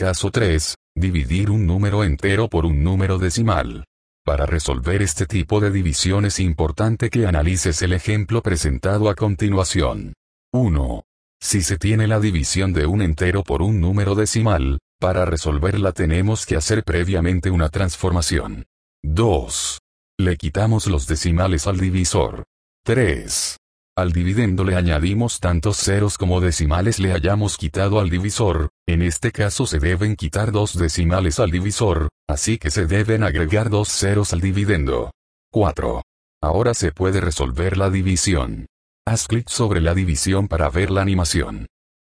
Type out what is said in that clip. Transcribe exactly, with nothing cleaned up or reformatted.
Caso tres. Dividir un número entero por un número decimal. Para resolver este tipo de división es importante que analices el ejemplo presentado a continuación. uno. Si se tiene la división de un entero por un número decimal, para resolverla tenemos que hacer previamente una transformación. dos. Le quitamos los decimales al divisor. tres. Al dividendo le añadimos tantos ceros como decimales le hayamos quitado al divisor, en este caso se deben quitar dos decimales al divisor, así que se deben agregar dos ceros al dividendo. cuatro. Ahora se puede resolver la división. Haz clic sobre la división para ver la animación.